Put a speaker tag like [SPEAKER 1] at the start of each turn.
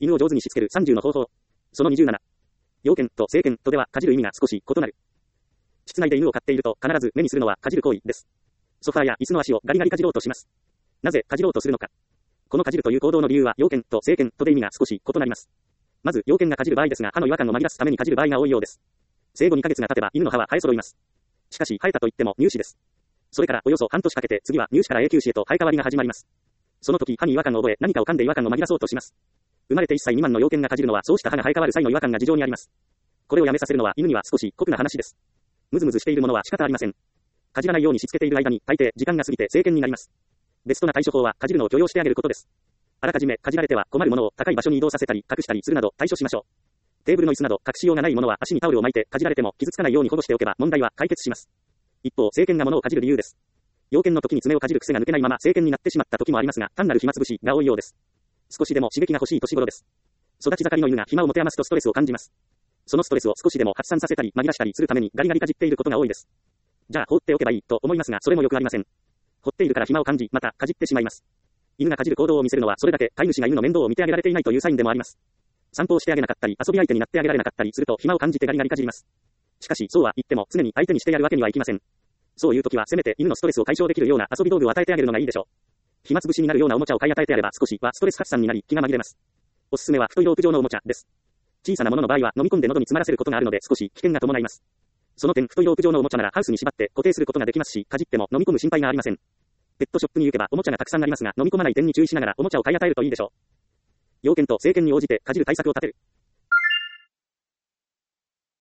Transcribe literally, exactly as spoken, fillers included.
[SPEAKER 1] 犬を上手にしつけるさんじゅうの方法。そのにじゅうなな。要件と制限とでは、かじる意味が少し異なる。室内で犬を飼っていると必ず目にするのはかじる行為です。ソファーや椅子の足をガリガリかじろうとします。なぜかじろうとするのか。このかじるという行動の理由は要件と制限とで意味が少し異なります。まず、要件がかじる場合ですが、歯の違和感を紛らすためにかじる場合が多いようです。生後にかげつが経てば犬の歯は生え揃います。しかし、生えたといっても乳歯です。それからおよそ半年かけて次は乳歯から永久歯へと生え変わりが始まります。その時、歯に違和感を覚え、何かを噛んで違和感を紛らそうとします。生まれていっさい未満の要件がかじるのは、そうした歯が生え変わる際の違和感が事情にあります。これをやめさせるのは犬には少し酷な話です。ムズムズしているものは仕方ありません。かじらないようにしつけている間に、大抵時間が過ぎて成犬になります。ベストな対処法は、かじるのを許容してあげることです。あらかじめ、かじられては困るものを高い場所に移動させたり、隠したりするなど対処しましょう。テーブルの椅子など隠しようがないものは足にタオルを巻いて、かじられても傷つかないように保護しておけば問題は解決します。一方、成犬が物をかじる理由です。要件の時に爪をかじる癖が抜けないまま成犬になってしまった時もありますが、単なる暇つぶしが多いようです。少しでも刺激が欲しい年頃です。育ち盛りの犬が暇を持て余すとストレスを感じます。そのストレスを少しでも発散させたり紛らしたりするためにガリガリかじっていることが多いです。じゃあ放っておけばいいと思いますが、それもよくありません。放っているから暇を感じ、またかじってしまいます。犬がかじる行動を見せるのはそれだけ飼い主が犬の面倒を見てあげられていないというサインでもあります。散歩をしてあげなかったり、遊び相手になってあげられなかったりすると暇を感じてガリガリかじります。しかし、そうは言っても常に相手にしてやるわけにはいきません。そういう時はせめて犬のストレスを解消できるような遊び道具を与えてあげるのがいいでしょう。暇つぶしになるようなおもちゃを買い与えてやれば少しはストレス発散になり気が紛れます。おすすめは太いロープ状のおもちゃです。小さなものの場合は飲み込んで喉に詰まらせることがあるので少し危険が伴います。その点、太いロープ状のおもちゃならハウスに縛って固定することができますし、かじっても飲み込む心配がありません。ペットショップに行けばおもちゃがたくさんありますが、飲み込まない点に注意しながらおもちゃを買い与えるといいでしょう。要件と制限に応じてかじる対策を立てる。